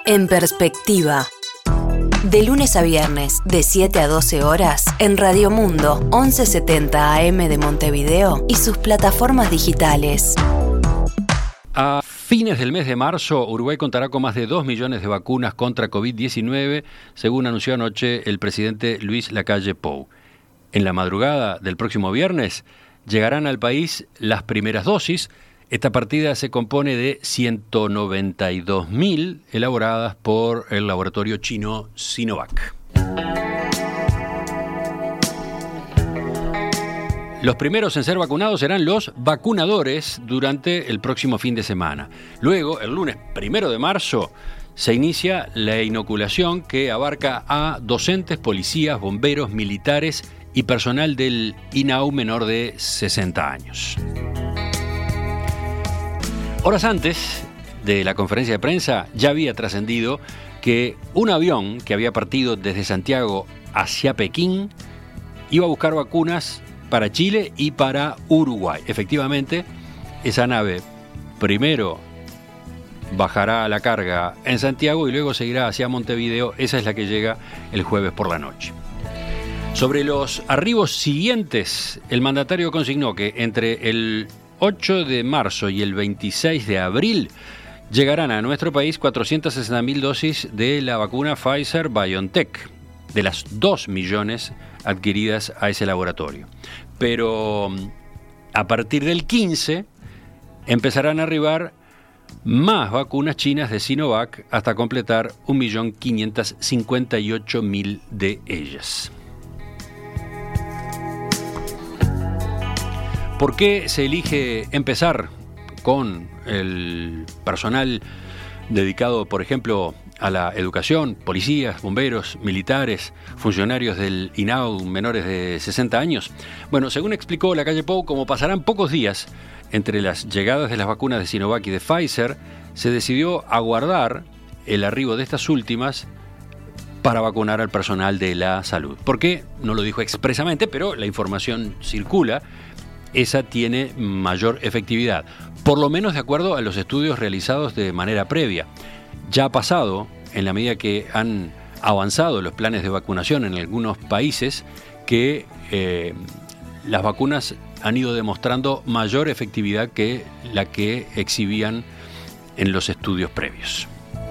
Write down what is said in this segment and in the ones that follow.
En Perspectiva. De lunes a viernes, de 7 a 12 horas, en Radio Mundo, 1170 AM de Montevideo y sus plataformas digitales. A fines del mes de marzo, Uruguay contará con más de 2 millones de vacunas contra COVID-19, según anunció anoche el presidente Luis Lacalle Pou. En la madrugada del próximo viernes llegarán al país las primeras dosis. Esta partida se compone de 192.000 elaboradas por el laboratorio chino Sinovac. Los primeros en ser vacunados serán los vacunadores durante el próximo fin de semana. Luego, el lunes 1 de marzo, se inicia la inoculación que abarca a docentes, policías, bomberos, militares y personal del INAU menor de 60 años. Horas antes de la conferencia de prensa ya había trascendido que un avión que había partido desde Santiago hacia Pekín iba a buscar vacunas para Chile y para Uruguay. Efectivamente, esa nave primero bajará la carga en Santiago y luego seguirá hacia Montevideo. Esa es la que llega el jueves por la noche. Sobre los arribos siguientes, el mandatario consignó que entre el 8 de marzo y el 26 de abril llegarán a nuestro país 460.000 dosis de la vacuna Pfizer-BioNTech, de las 2 millones adquiridas a ese laboratorio. Pero a partir del 15 empezarán a arribar más vacunas chinas de Sinovac hasta completar 1.558.000 de ellas. ¿Por qué se elige empezar con el personal dedicado, por ejemplo, a la educación, policías, bomberos, militares, funcionarios del INAU menores de 60 años? Bueno, según explicó Lacalle Pou, como pasarán pocos días entre las llegadas de las vacunas de Sinovac y de Pfizer, se decidió aguardar el arribo de estas últimas para vacunar al personal de la salud. ¿Por qué? No lo dijo expresamente, pero la información circula. Esa tiene mayor efectividad, por lo menos de acuerdo a los estudios realizados de manera previa. Ya ha pasado, en la medida que han avanzado los planes de vacunación en algunos países, que las vacunas han ido demostrando mayor efectividad que la que exhibían en los estudios previos.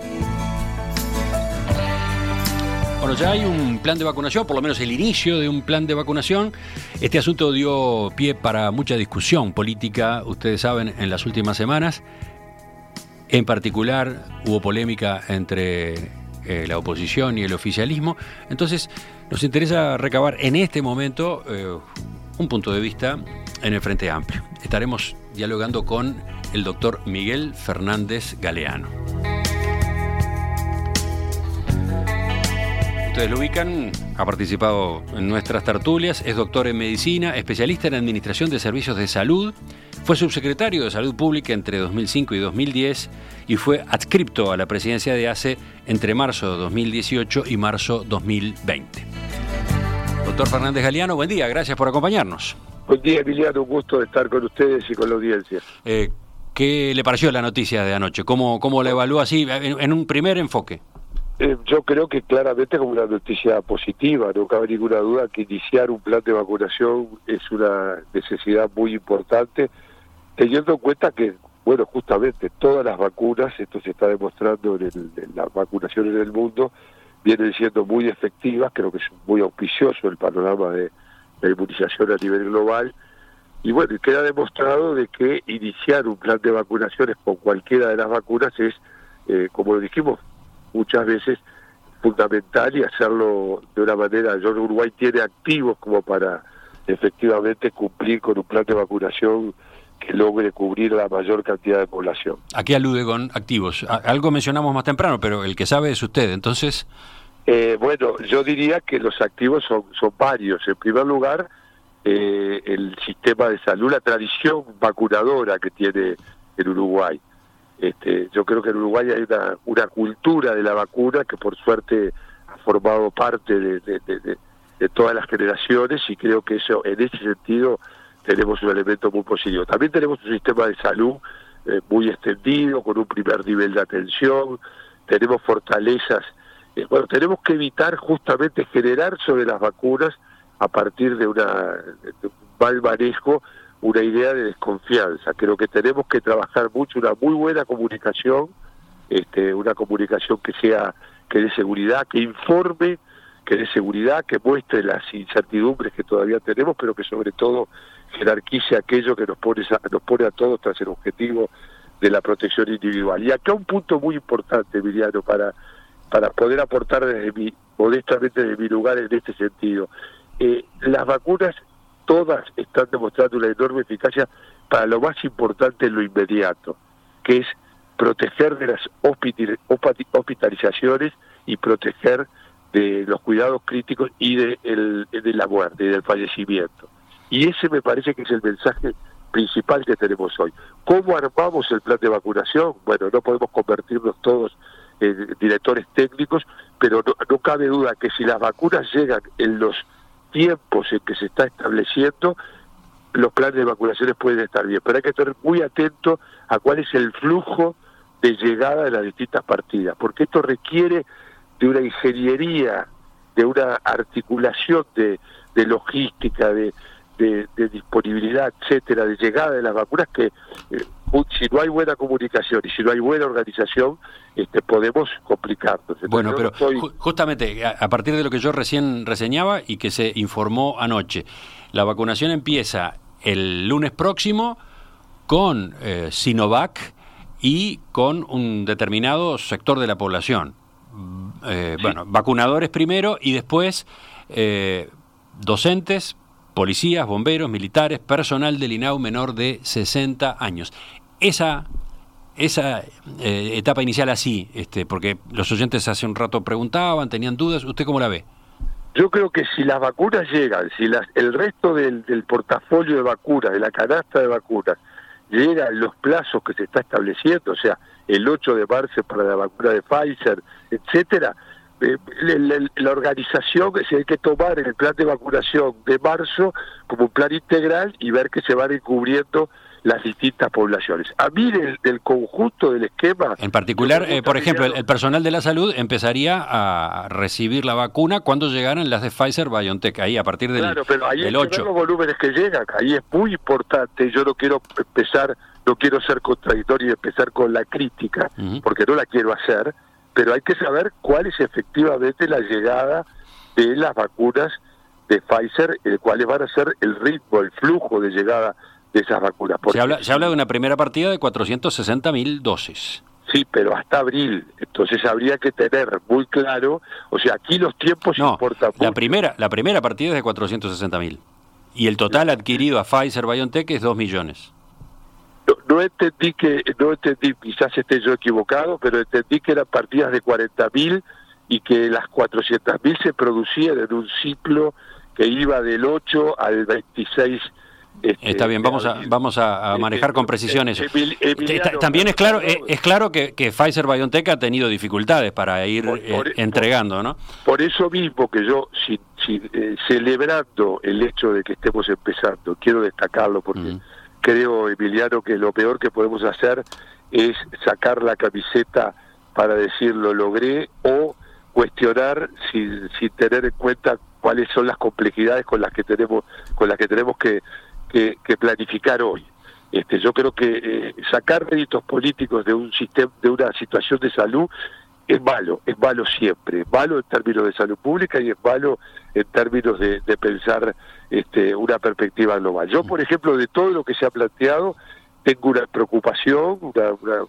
Bueno, ya hay un plan de vacunación, por lo menos el inicio de un plan de vacunación. Este asunto dio pie para mucha discusión política, ustedes saben, en las últimas semanas. En particular, hubo polémica entre la oposición y el oficialismo. Entonces, nos interesa recabar en este momento un punto de vista en el Frente Amplio. Estaremos dialogando con el doctor Miguel Fernández Galeano. Ustedes lo ubican, ha participado en nuestras tertulias, es doctor en medicina, especialista en administración de servicios de salud, fue subsecretario de Salud Pública entre 2005 y 2010 y fue adscripto a la presidencia de ACE entre marzo de 2018 y marzo 2020. Doctor Fernández Galeano, buen día, gracias por acompañarnos. Buen día, Emiliano, un gusto de estar con ustedes y con la audiencia. ¿Qué le pareció la noticia de anoche? ¿Cómo la evalúa así, en un primer enfoque? Yo creo que claramente como una noticia positiva, no cabe ninguna duda que iniciar un plan de vacunación es una necesidad muy importante, teniendo en cuenta que, bueno, justamente todas las vacunas, esto se está demostrando en la vacunación en el mundo, vienen siendo muy efectivas. Creo que es muy auspicioso el panorama de la inmunización a nivel global, y bueno, queda demostrado de que iniciar un plan de vacunaciones con cualquiera de las vacunas es, como lo dijimos muchas veces, fundamental, y hacerlo de una manera. Uruguay tiene activos como para efectivamente cumplir con un plan de vacunación que logre cubrir la mayor cantidad de población. ¿A qué alude con activos? Algo mencionamos más temprano, pero el que sabe es usted, entonces. Bueno, yo diría que los activos son varios. En primer lugar, el sistema de salud, la tradición vacunadora que tiene en Uruguay. Yo creo que en Uruguay hay una cultura de la vacuna que por suerte ha formado parte de todas las generaciones, y creo que eso, en ese sentido, tenemos un elemento muy positivo. También tenemos un sistema de salud muy extendido, con un primer nivel de atención, tenemos fortalezas. Bueno, tenemos que evitar justamente generar sobre las vacunas, a partir de un mal manejo, una idea de desconfianza. Creo que tenemos que trabajar mucho una muy buena comunicación, una comunicación que dé seguridad, que informe, que dé seguridad, que muestre las incertidumbres que todavía tenemos, pero que sobre todo jerarquice aquello que nos pone a todos tras el objetivo de la protección individual. Y acá un punto muy importante, Emiliano, para poder aportar modestamente desde mi lugar en este sentido. Las vacunas todas están demostrando una enorme eficacia para lo más importante en lo inmediato, que es proteger de las hospitalizaciones y proteger de los cuidados críticos y de la muerte, y del fallecimiento. Y ese me parece que es el mensaje principal que tenemos hoy. ¿Cómo armamos el plan de vacunación? Bueno, no podemos convertirnos todos en directores técnicos, pero no cabe duda que si las vacunas llegan en los tiempos en que se está estableciendo, los planes de vacunaciones pueden estar bien, pero hay que estar muy atento a cuál es el flujo de llegada de las distintas partidas, porque esto requiere de una ingeniería, de una articulación de logística, de disponibilidad, etcétera, de llegada de las vacunas, que si no hay buena comunicación y si no hay buena organización, podemos complicarnos. Entonces, bueno, pero justamente a partir de lo que yo recién reseñaba y que se informó anoche, la vacunación empieza el lunes próximo con Sinovac y con un determinado sector de la población. Sí. Bueno, vacunadores primero y después docentes, policías, bomberos, militares, personal del INAU menor de 60 años. Esa etapa inicial así, porque los oyentes hace un rato preguntaban, tenían dudas, ¿usted cómo la ve? Yo creo que si las vacunas llegan, si el resto del portafolio de vacunas, de la canasta de vacunas, llega en los plazos que se está estableciendo, o sea, el 8 de marzo para la vacuna de Pfizer, etcétera, la organización, es hay que tomar el plan de vacunación de marzo como un plan integral y ver que se van encubriendo las distintas poblaciones. A mí del conjunto del esquema... En particular, por ejemplo, el personal de la salud empezaría a recibir la vacuna cuando llegaran las de Pfizer-BioNTech, ahí a partir del 8. Claro, pero ahí hay que ver los volúmenes que llegan, ahí es muy importante. Yo no quiero ser contradictorio y empezar con la crítica, porque no la quiero hacer, pero hay que saber cuál es efectivamente la llegada de las vacunas de Pfizer, cuáles van a ser el ritmo, el flujo de llegada de esas vacunas. Se habla de una primera partida de 460.000 dosis. Sí, pero hasta abril. Entonces habría que tener muy claro, o sea, aquí los tiempos importan mucho. La primera partida es de 460.000 y el total adquirido a Pfizer-BioNTech es 2 millones. No entendí, quizás esté yo equivocado, pero entendí que eran partidas de 40.000 y que las 400.000 se producían en un ciclo que iba del 8 al 26. Está bien, vamos a manejar con precisión eso. También es claro que Pfizer-BioNTech ha tenido dificultades para ir entregando, ¿no? Por eso mismo que yo, celebrando el hecho de que estemos empezando, quiero destacarlo porque creo, Emiliano, que lo peor que podemos hacer es sacar la camiseta para decir lo logré o cuestionar sin tener en cuenta cuáles son las complejidades con las que tenemos que planificar hoy. Yo creo que sacar réditos políticos de un sistema, de una situación de salud es malo siempre, es malo en términos de salud pública y es malo en términos de pensar una perspectiva global. Yo, por ejemplo, de todo lo que se ha planteado, tengo una preocupación, un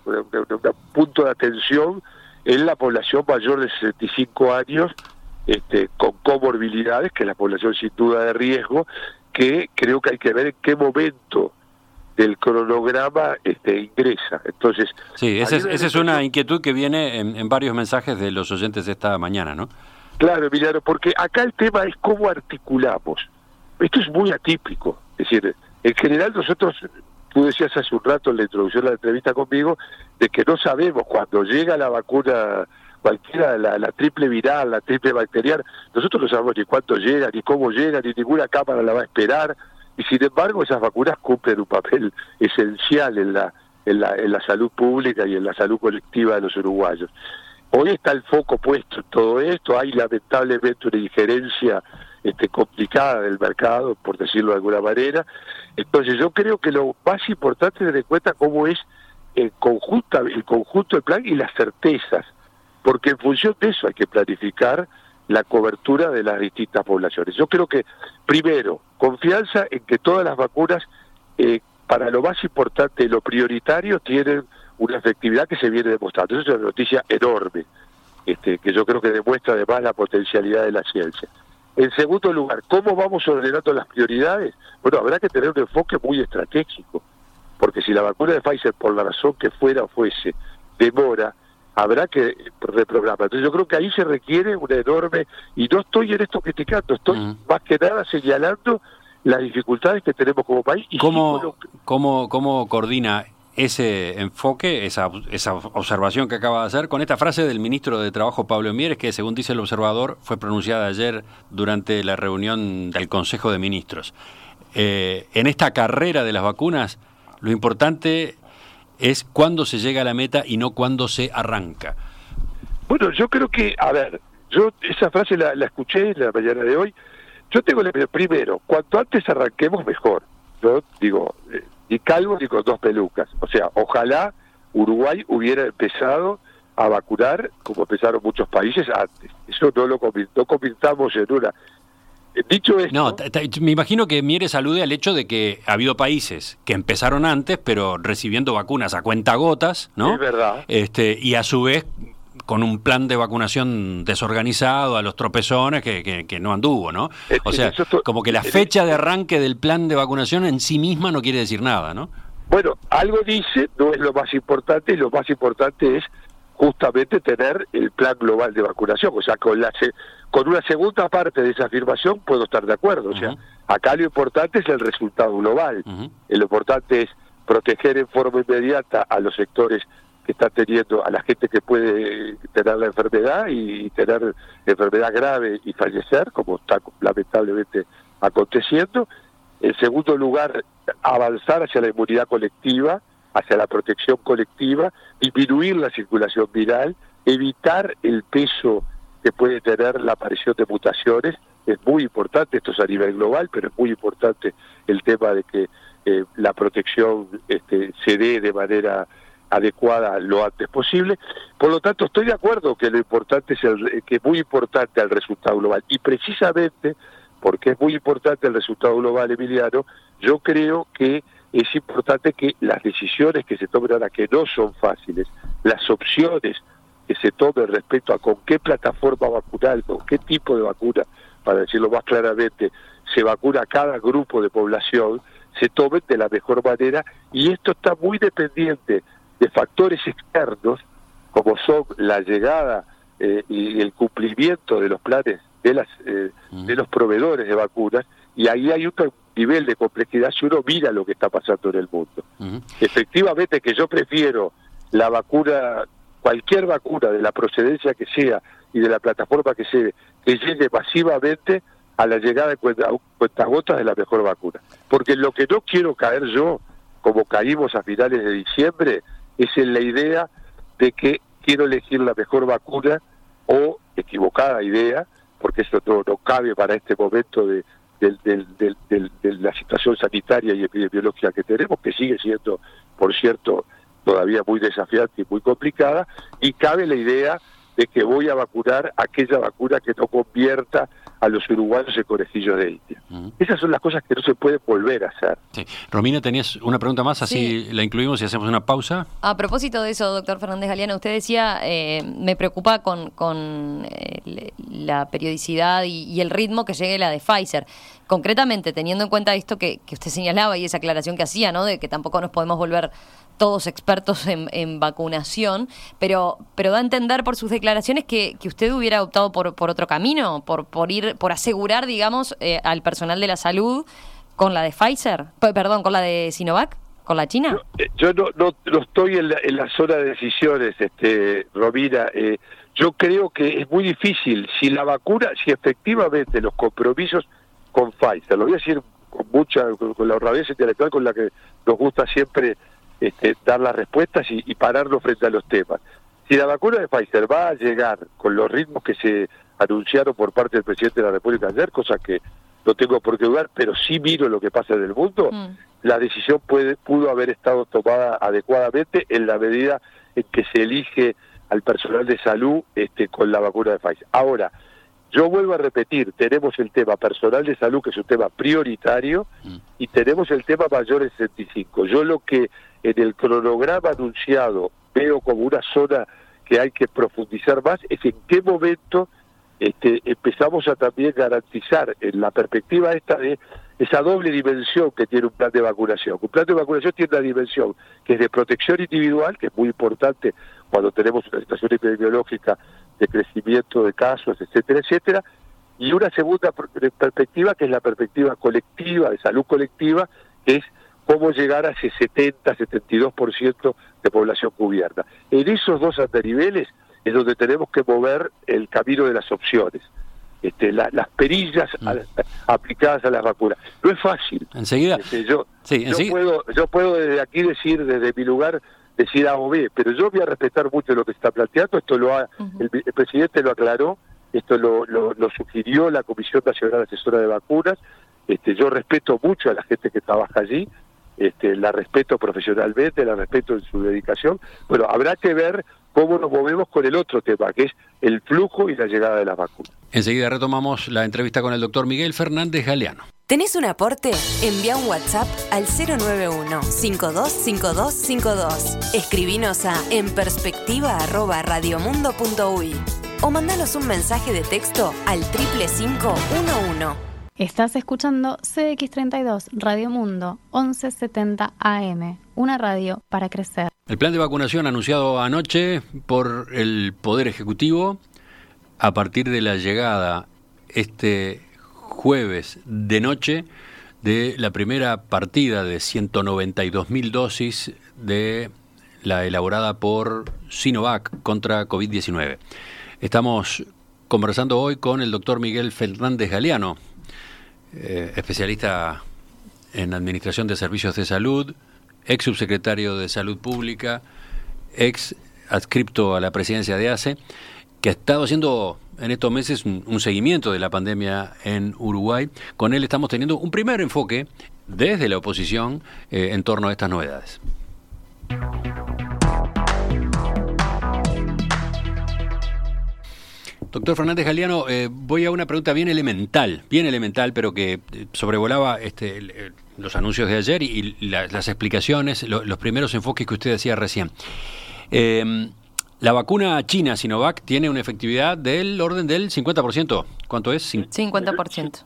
punto de atención en la población mayor de 65 años, con comorbilidades, que es la población sin duda de riesgo, que creo que hay que ver en qué momento del cronograma ingresa. Entonces, sí, esa es una inquietud que viene en varios mensajes de los oyentes de esta mañana, ¿no? Claro, Emiliano, porque acá el tema es cómo articulamos. Esto es muy atípico. Es decir, en general nosotros, tú decías hace un rato en la introducción de la entrevista conmigo, de que no sabemos cuando llega la vacuna cualquiera, la triple viral, la triple bacteriana, nosotros no sabemos ni cuánto llega, ni cómo llega, ni ninguna cámara la va a esperar, y sin embargo esas vacunas cumplen un papel esencial en la salud pública y en la salud colectiva de los uruguayos. hoy está el foco puesto en todo esto, hay lamentablemente una injerencia complicada del mercado, por decirlo de alguna manera. Entonces yo creo que lo más importante es tener en cuenta cómo es el conjunto del plan y las certezas, porque en función de eso hay que planificar la cobertura de las distintas poblaciones. Yo creo que, primero, confianza en que todas las vacunas, para lo más importante, lo prioritario, tienen una efectividad que se viene demostrando. Eso es una noticia enorme, que yo creo que demuestra además la potencialidad de la ciencia. En segundo lugar, ¿cómo vamos ordenando las prioridades? Bueno, habrá que tener un enfoque muy estratégico, porque si la vacuna de Pfizer, por la razón que fuera o fuese, demora, habrá que reprogramar. Entonces yo creo que ahí se requiere una enorme, y no estoy en esto criticando, estoy más que nada señalando las dificultades que tenemos como país. Y ¿Cómo coordina ese enfoque, esa observación que acaba de hacer, con esta frase del ministro de Trabajo, Pablo Mieres, que según dice el Observador, fue pronunciada ayer durante la reunión del Consejo de Ministros? En esta carrera de las vacunas, lo importante es cuándo se llega a la meta y no cuándo se arranca. Bueno, yo creo que, a ver, yo esa frase la escuché en la mañana de hoy. Yo tengo la primero, cuanto antes arranquemos mejor. Yo digo, ni calvo ni con dos pelucas. O sea, ojalá Uruguay hubiera empezado a vacunar como empezaron muchos países antes. Eso no convirtamos en una... Dicho esto... No, me imagino que Mieres alude al hecho de que ha habido países que empezaron antes, pero recibiendo vacunas a cuentagotas, ¿no? Es verdad. Y a su vez con un plan de vacunación desorganizado, a los tropezones, que no anduvo, ¿no? O sea, como que la fecha de arranque del plan de vacunación en sí misma no quiere decir nada, ¿no? Bueno, algo dice, no es lo más importante, y lo más importante es justamente tener el plan global de vacunación. O sea, con una segunda parte de esa afirmación puedo estar de acuerdo. O sea, acá lo importante es el resultado global. Lo importante es proteger en forma inmediata a los sectores que están teniendo, a la gente que puede tener la enfermedad y tener enfermedad grave y fallecer, como está lamentablemente aconteciendo. En segundo lugar, avanzar hacia la inmunidad colectiva, hacia la protección colectiva, disminuir la circulación viral, evitar el peso que puede tener la aparición de mutaciones. Es muy importante, esto es a nivel global, pero es muy importante el tema de que la protección se dé de manera adecuada lo antes posible. Por lo tanto, estoy de acuerdo que lo importante es que es muy importante el resultado global, y precisamente porque es muy importante el resultado global, Emiliano, yo creo que es importante que las decisiones que se tomen ahora, que no son fáciles, las opciones que se tomen respecto a con qué plataforma vacunal, con qué tipo de vacuna, para decirlo más claramente, se vacuna a cada grupo de población, se tomen de la mejor manera, y esto está muy dependiente de factores externos, como son la llegada y el cumplimiento de los planes de los proveedores de vacunas, y ahí hay un nivel de complejidad si uno mira lo que está pasando en el mundo. Efectivamente que yo prefiero la vacuna, cualquier vacuna de la procedencia que sea y de la plataforma que sea, que llegue masivamente a la llegada de cuentagotas de la mejor vacuna. Porque lo que no quiero caer yo, como caímos a finales de diciembre, es en la idea de que quiero elegir la mejor vacuna, o equivocada idea, porque eso no cabe para este momento de la situación sanitaria y epidemiológica que tenemos, que sigue siendo, por cierto, todavía muy desafiante y muy complicada, y cabe la idea de que voy a vacunar aquella vacuna que no convierta a los uruguayos en conejillos de India. Esas son las cosas que no se pueden volver a hacer. Sí. Romina, tenías una pregunta más, así la incluimos y hacemos una pausa. A propósito de eso, doctor Fernández Galeano, usted decía, me preocupa con la periodicidad y el ritmo que llegue la de Pfizer. Concretamente, teniendo en cuenta esto que usted señalaba y esa aclaración que hacía, ¿no?, de que tampoco nos podemos volver todos expertos en vacunación, pero da a entender por sus declaraciones que usted hubiera optado por otro camino, por asegurar, digamos, al personal de la salud con la de Pfizer, con la de Sinovac, con la China. Yo no estoy en la zona de decisiones, Romina. Yo creo que es muy difícil si si efectivamente los compromisos con Pfizer, lo voy a decir con la honradez intelectual con la que nos gusta siempre dar las respuestas y pararnos frente a los temas. Si la vacuna de Pfizer va a llegar con los ritmos que se anunciaron por parte del presidente de la República ayer, cosa que no tengo por qué dudar, pero sí miro lo que pasa en el mundo, la decisión pudo haber estado tomada adecuadamente en la medida en que se elige al personal de salud con la vacuna de Pfizer. Ahora, yo vuelvo a repetir, tenemos el tema personal de salud, que es un tema prioritario, y tenemos el tema mayores de 65. Yo lo que en el cronograma anunciado veo como una zona que hay que profundizar más es en qué momento empezamos a también garantizar en la perspectiva esta de esa doble dimensión que tiene un plan de vacunación. Un plan de vacunación tiene una dimensión que es de protección individual, que es muy importante cuando tenemos una situación epidemiológica de crecimiento de casos, etcétera, etcétera, y una segunda perspectiva que es la perspectiva colectiva, de salud colectiva, que es cómo llegar a ese 70-72% de población cubierta. En esos dos andaniveles es donde tenemos que mover el camino de las opciones, las perillas aplicadas a las vacunas. No es fácil. Enseguida. Yo puedo desde aquí decir, desde mi lugar, decir A o B, pero yo voy a respetar mucho lo que se está planteando. Esto el presidente lo aclaró, esto lo sugirió la Comisión Nacional Asesora de Vacunas. Yo respeto mucho a la gente que trabaja allí, la respeto profesionalmente, la respeto en su dedicación. Bueno, habrá que ver cómo nos movemos con el otro tema, que es el flujo y la llegada de las vacunas. Enseguida retomamos la entrevista con el doctor Miguel Fernández Galeano. ¿Tenés un aporte? Envía un WhatsApp al 091-525252. Escribinos a enperspectiva@radiomundo.uy o mandanos un mensaje de texto al 55511. Estás escuchando CX32 Radio Mundo 1170 AM, una radio para crecer. El plan de vacunación anunciado anoche por el Poder Ejecutivo a partir de la llegada este jueves de noche de la primera partida de 192.000 dosis de la elaborada por Sinovac contra COVID-19. Estamos conversando hoy con el doctor Miguel Fernández Galeano, especialista en Administración de Servicios de Salud, ex subsecretario de Salud Pública, ex adscripto a la presidencia de ACE, que ha estado haciendo en estos meses un seguimiento de la pandemia en Uruguay. Con él estamos teniendo un primer enfoque desde la oposición en torno a estas novedades. Doctor Fernández Galeano, voy a una pregunta bien elemental, pero que sobrevolaba los anuncios de ayer y las explicaciones, los primeros enfoques que usted decía recién. La vacuna china Sinovac tiene una efectividad del orden del 50%. ¿Cuánto es? 50%.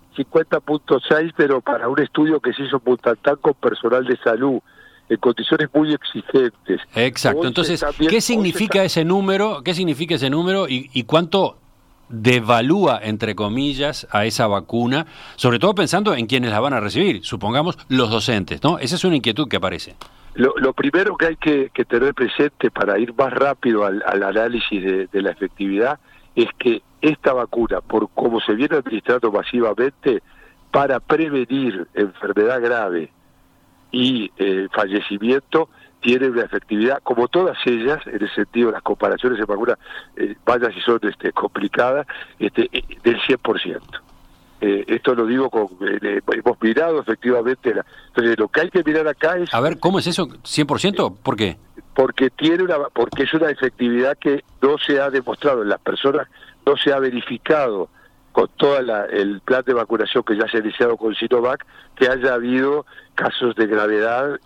50.6, pero para un estudio que se hizo en Butantan con personal de salud, en condiciones muy exigentes. Exacto. Entonces, ¿qué significa ese número? ¿Qué significa ese número y cuánto devalúa, entre comillas, a esa vacuna? Sobre todo pensando en quienes la van a recibir, supongamos los docentes, ¿no? Esa es una inquietud que aparece. Lo primero que hay que tener presente para ir más rápido al análisis de la efectividad es que esta vacuna, por cómo se viene administrando masivamente, para prevenir enfermedad grave y fallecimiento, tiene una efectividad, como todas ellas, en el sentido de las comparaciones de vacunas, vaya si son complicadas, del 100%. Esto lo digo hemos mirado efectivamente. Entonces, lo que hay que mirar acá es... A ver, ¿cómo es eso? ¿100%? ¿Por qué? Porque es una efectividad que no se ha demostrado en las personas, no se ha verificado con todo el plan de vacunación que ya se ha iniciado con Sinovac, que haya habido casos de gravedad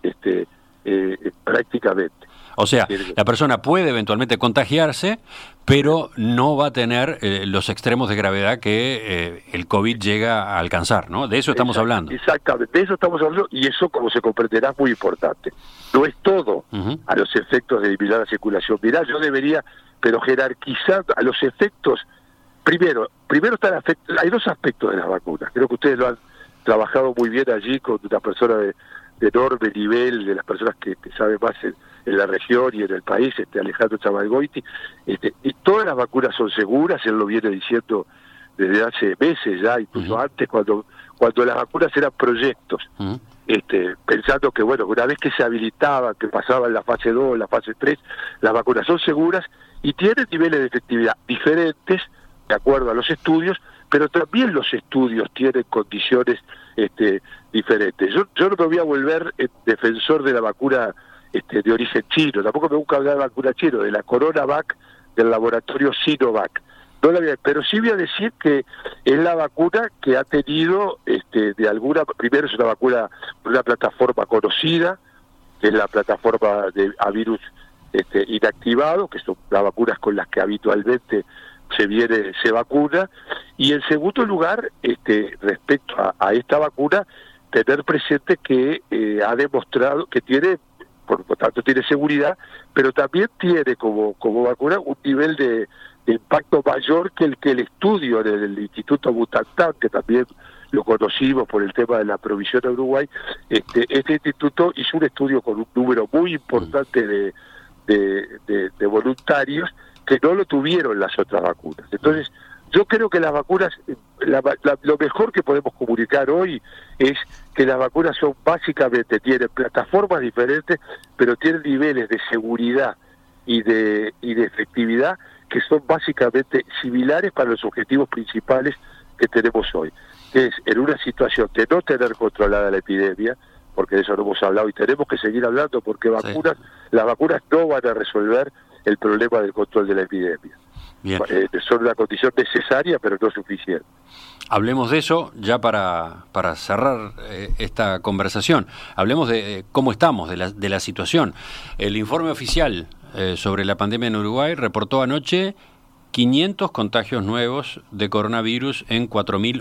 prácticamente. O sea, la persona puede eventualmente contagiarse, pero no va a tener los extremos de gravedad que el COVID llega a alcanzar, ¿no? De eso estamos hablando. Exactamente, de eso estamos hablando, y eso, como se comprenderá, es muy importante. No es todo a los efectos de eliminar la circulación viral. Yo debería, pero jerarquizar a los efectos. Primero hay dos aspectos de las vacunas. Creo que ustedes lo han trabajado muy bien allí con una persona de enorme nivel, de las personas que saben más en la región y en el país, Alejandro Chamalgoiti, y todas las vacunas son seguras. Él lo viene diciendo desde hace meses ya, incluso antes, cuando las vacunas eran proyectos, pensando que, bueno, una vez que se habilitaban, que pasaban la fase 2, la fase 3, las vacunas son seguras y tienen niveles de efectividad diferentes de acuerdo a los estudios, pero también los estudios tienen condiciones diferentes. Yo no me voy a volver defensor de la vacuna de origen chino, tampoco me gusta hablar de vacuna chino, de la CoronaVac del laboratorio Sinovac. No la voy a, pero sí voy a decir que es la vacuna que ha tenido, primero es una vacuna de una plataforma conocida, que es la plataforma de a virus inactivado, que son las vacunas con las que habitualmente se vacuna, y en segundo lugar, respecto a esta vacuna, tener presente que ha demostrado que tiene, por lo tanto tiene seguridad, pero también tiene como vacuna un nivel de impacto mayor que el estudio del Instituto Butantan, que también lo conocimos por el tema de la provisión a Uruguay. Este instituto hizo un estudio con un número muy importante de voluntarios que no lo tuvieron las otras vacunas. Entonces, yo creo que las vacunas, lo mejor que podemos comunicar hoy es que las vacunas son básicamente, tienen plataformas diferentes, pero tienen niveles de seguridad y de efectividad que son básicamente similares para los objetivos principales que tenemos hoy, que es en una situación de no tener controlada la epidemia, porque de eso no hemos hablado y tenemos que seguir hablando, porque las vacunas no van a resolver el problema del control de la epidemia. Bien. Son una condición necesaria, pero no suficiente. Hablemos de eso ya para cerrar esta conversación. Hablemos de cómo estamos, de la situación. El informe oficial sobre la pandemia en Uruguay reportó anoche 500 contagios nuevos de coronavirus en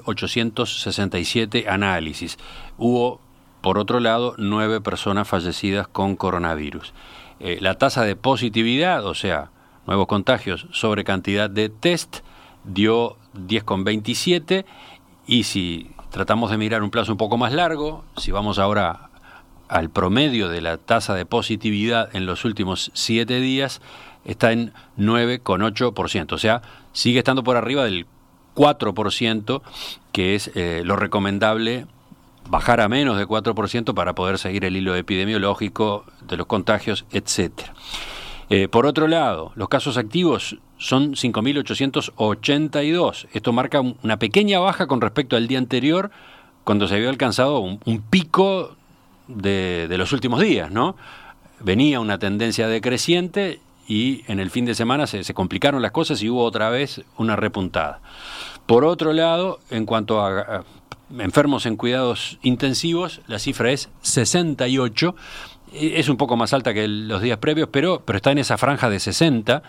4.867 análisis. Hubo, por otro lado, 9 personas fallecidas con coronavirus. La tasa de positividad, o sea, nuevos contagios sobre cantidad de test, dio 10,27, y si tratamos de mirar un plazo un poco más largo, si vamos ahora al promedio de la tasa de positividad en los últimos 7 días, está en 9,8%, o sea, sigue estando por arriba del 4%, que es lo recomendable, bajar a menos de 4% para poder seguir el hilo epidemiológico de los contagios, etcétera. Por otro lado, los casos activos son 5.882. Esto marca una pequeña baja con respecto al día anterior, cuando se había alcanzado un pico de los últimos días, ¿no? Venía una tendencia decreciente y en el fin de semana se complicaron las cosas y hubo otra vez una repuntada. Por otro lado, en cuanto a enfermos en cuidados intensivos, la cifra es 68. Es un poco más alta que los días previos, pero está en esa franja de 60,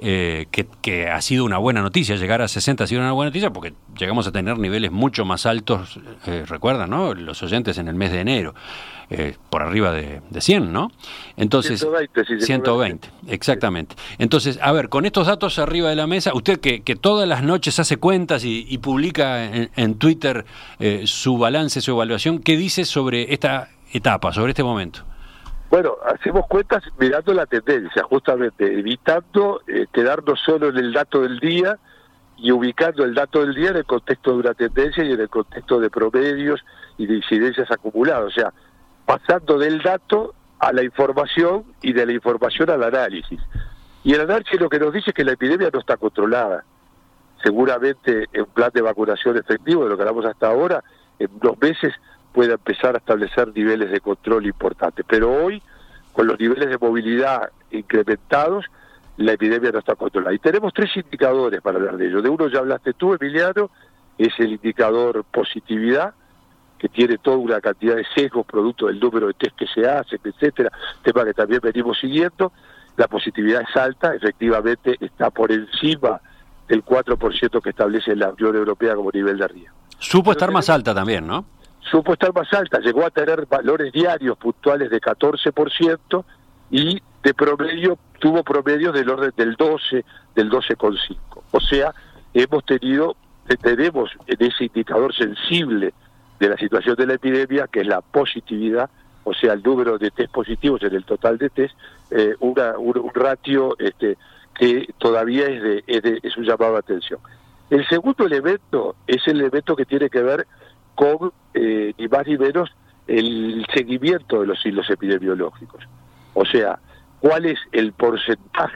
que ha sido una buena noticia. Llegar a 60 ha sido una buena noticia porque llegamos a tener niveles mucho más altos, recuerdan, ¿no?, los oyentes, en el mes de enero, por arriba de 100, ¿no? Entonces, 120, exactamente. Entonces, a ver, con estos datos arriba de la mesa, usted que todas las noches hace cuentas y publica en Twitter su balance, su evaluación, ¿qué dice sobre esta etapa, sobre este momento? Bueno, hacemos cuentas mirando la tendencia, justamente, evitando quedarnos solo en el dato del día y ubicando el dato del día en el contexto de una tendencia y en el contexto de promedios y de incidencias acumuladas. O sea, pasando del dato a la información y de la información al análisis. Y el análisis lo que nos dice es que la epidemia no está controlada. Seguramente en un plan de vacunación efectivo, de lo que hablamos hasta ahora, en unos meses pueda empezar a establecer niveles de control importantes. Pero hoy, con los niveles de movilidad incrementados, la epidemia no está controlada. Y tenemos 3 indicadores para hablar de ello. De uno ya hablaste tú, Emiliano, es el indicador positividad, que tiene toda una cantidad de sesgos producto del número de test que se hacen, etcétera, tema que también venimos siguiendo. La positividad es alta, efectivamente está por encima del 4% que establece la Unión Europea como nivel de riesgo. Supo estar más alta también, ¿no? Supo estar más alta, llegó a tener valores diarios puntuales de 14% y de promedio, tuvo promedios del orden del 12, del 12,5. O sea, tenemos en ese indicador sensible de la situación de la epidemia, que es la positividad, o sea, el número de test positivos en el total de test, un ratio que todavía es un llamado de atención. El segundo elemento es el elemento que tiene que ver con, ni más ni menos, el seguimiento de los hilos epidemiológicos. O sea, cuál es el porcentaje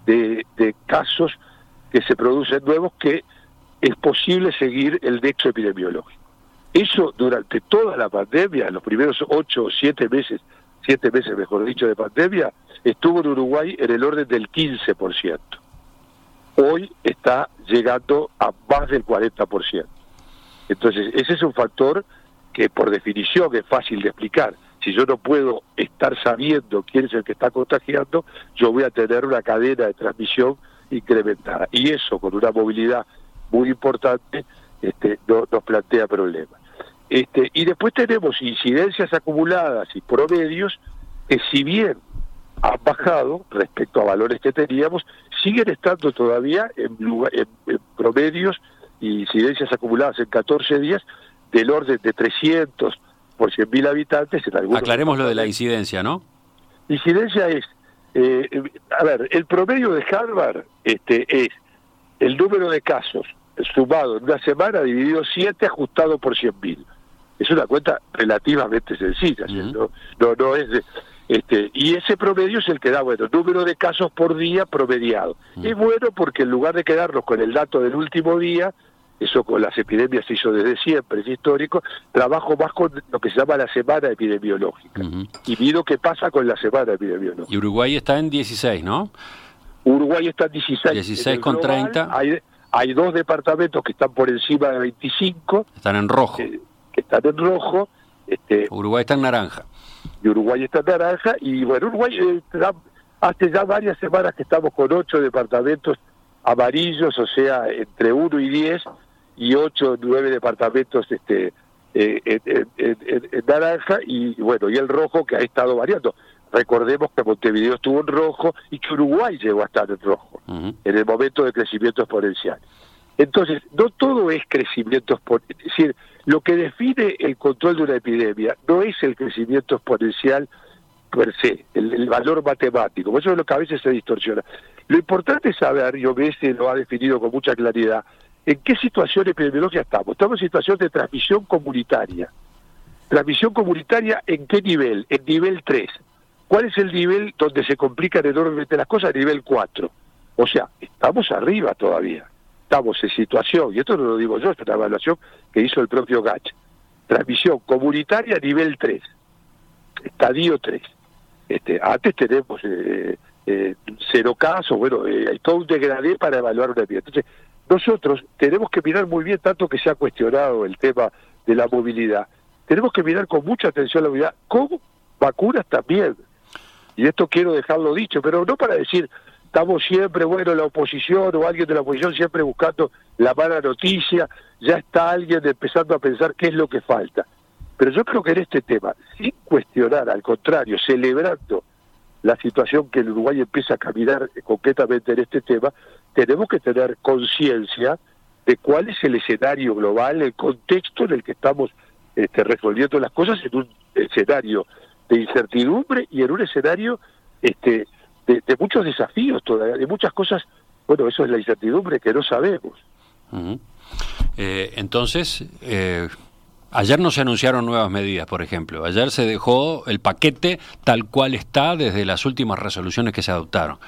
de casos que se producen nuevos que es posible seguir el nexo epidemiológico. Eso durante toda la pandemia, los primeros 8 o 7 meses mejor dicho, de pandemia, estuvo en Uruguay en el orden del 15%. Hoy está llegando a más del 40%. Entonces, ese es un factor que por definición es fácil de explicar. Si yo no puedo estar sabiendo quién es el que está contagiando, yo voy a tener una cadena de transmisión incrementada. Y eso, con una movilidad muy importante, nos plantea problemas. Y después tenemos incidencias acumuladas y promedios que, si bien han bajado respecto a valores que teníamos, siguen estando todavía en promedios y incidencias acumuladas en 14 días del orden de 300 por 100.000 habitantes. En algunos aclaremos lo de la incidencia, ¿no? Incidencia es, el promedio de Harvard es el número de casos sumado en una semana dividido 7 ajustado por 100.000. Es una cuenta relativamente sencilla, no es y ese promedio es el que da, número de casos por día promediado. Es bueno porque en lugar de quedarnos con el dato del último día, eso con las epidemias se hizo desde siempre, es histórico, trabajo más con lo que se llama la semana epidemiológica. Y mido qué pasa con la semana epidemiológica. Y Uruguay está en 16, ¿no? Uruguay está en 16. 16 con global, 30. Hay 2 departamentos que están por encima de 25. Están en rojo. Que están en rojo. Uruguay está en naranja. Y Uruguay está en naranja. Y bueno, Uruguay hace ya varias semanas que estamos con 8 departamentos amarillos, o sea, entre 1 y 10, y 8 o 9 departamentos en naranja, y bueno, y el rojo que ha estado variando. Recordemos que Montevideo estuvo en rojo y que Uruguay llegó a estar en rojo en el momento de crecimiento exponencial. Entonces, no todo es crecimiento exponencial. Es decir, lo que define el control de una epidemia no es el crecimiento exponencial per se, el valor matemático. Eso es lo que a veces se distorsiona. Lo importante es saber, y OMS lo ha definido con mucha claridad, en qué situación epidemiológica estamos. Estamos en situación de transmisión comunitaria. ¿Transmisión comunitaria en qué nivel? En nivel 3. ¿Cuál es el nivel donde se complican enormemente las cosas? Nivel 4. O sea, estamos arriba todavía. Estamos en situación, y esto no lo digo yo, es una evaluación que hizo el propio Gach. Transmisión comunitaria nivel 3. Estadio 3. Antes tenemos 0 casos, hay todo un degradé para evaluar una epidemia. Entonces, nosotros tenemos que mirar muy bien, tanto que se ha cuestionado el tema de la movilidad, tenemos que mirar con mucha atención la movilidad, con vacunas también. Y esto quiero dejarlo dicho, pero no para decir, estamos siempre, la oposición o alguien de la oposición siempre buscando la mala noticia, ya está alguien empezando a pensar qué es lo que falta. Pero yo creo que en este tema, sin cuestionar, al contrario, celebrando la situación que el Uruguay empieza a caminar concretamente en este tema, tenemos que tener conciencia de cuál es el escenario global, el contexto en el que estamos resolviendo las cosas, en un escenario de incertidumbre y en un escenario de muchos desafíos todavía, de muchas cosas. Bueno, eso es la incertidumbre que no sabemos. Entonces, ayer no se anunciaron nuevas medidas, por ejemplo. Ayer se dejó el paquete tal cual está desde las últimas resoluciones que se adoptaron.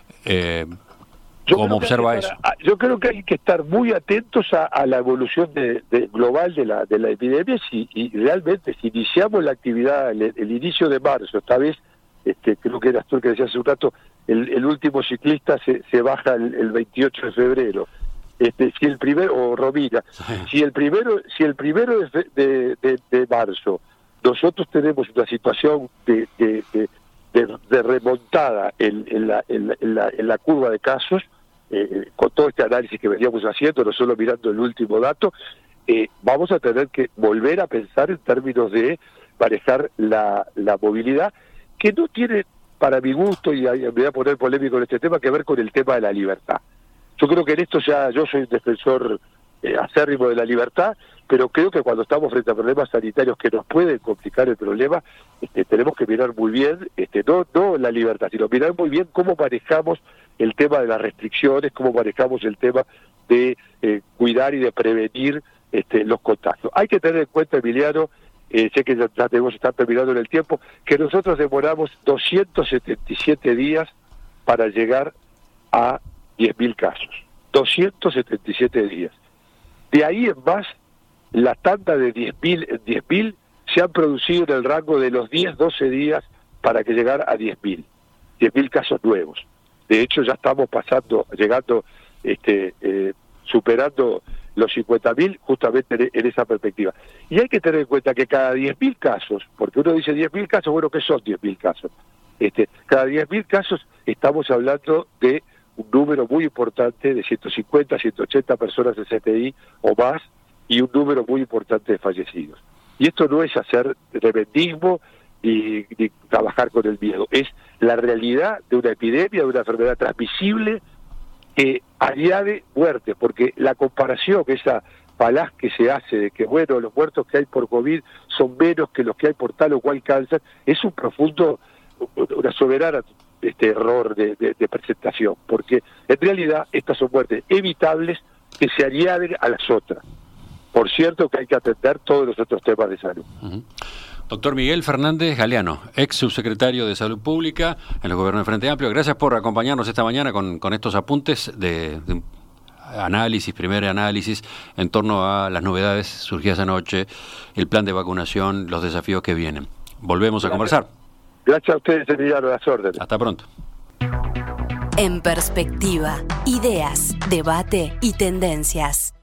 ¿Cómo observa eso? Yo creo que hay que estar muy atentos a la evolución global de la epidemia y realmente si iniciamos la actividad el inicio de marzo, esta vez creo que eras tú el que decías hace un rato, el último ciclista se baja el 28 de febrero. Si el primero, o Romina, si el primero de marzo nosotros tenemos una situación de remontada en la curva de casos, con todo este análisis que veníamos haciendo, no solo mirando el último dato, vamos a tener que volver a pensar en términos de manejar la movilidad, que no tiene, para mi gusto, y me voy a poner polémico en este tema, que ver con el tema de la libertad. Yo creo que en esto yo soy un defensor acérrimo de la libertad, pero creo que cuando estamos frente a problemas sanitarios que nos pueden complicar el problema, tenemos que mirar muy bien, no la libertad, sino mirar muy bien cómo manejamos el tema de las restricciones, cómo manejamos el tema de cuidar y de prevenir los contagios. Hay que tener en cuenta, Emiliano, sé que ya debemos estar terminando en el tiempo, que nosotros demoramos 277 días para llegar a 10.000 casos. 277 días. De ahí en más, la tanda de 10.000 en 10.000 se han producido en el rango de los 10-12 días para que llegara a 10.000 casos nuevos. De hecho, ya estamos llegando, superando los 50.000 justamente en esa perspectiva. Y hay que tener en cuenta que cada 10.000 casos, porque uno dice 10.000 casos, bueno, ¿qué son 10.000 casos? Cada 10.000 casos estamos hablando de un número muy importante de 150, 180 personas de CTI o más, y un número muy importante de fallecidos. Y esto no es hacer tremendismo ni trabajar con el miedo, es la realidad de una epidemia, de una enfermedad transmisible que añade muerte, porque la comparación, esa falaz que se hace de que, bueno, los muertos que hay por COVID son menos que los que hay por tal o cual cáncer, es una soberana error de presentación, porque en realidad estas son muertes evitables que se añaden a las otras. Por cierto que hay que atender todos los otros temas de salud. Uh-huh. Doctor Miguel Fernández Galeano, ex subsecretario de Salud Pública en el Gobierno de Frente Amplio, gracias por acompañarnos esta mañana con estos apuntes de primer análisis en torno a las novedades surgidas anoche, el plan de vacunación, los desafíos que vienen. Volvemos a conversar. Gracias a ustedes, Emiliano, a las órdenes. Hasta pronto. En perspectiva, ideas, debate y tendencias.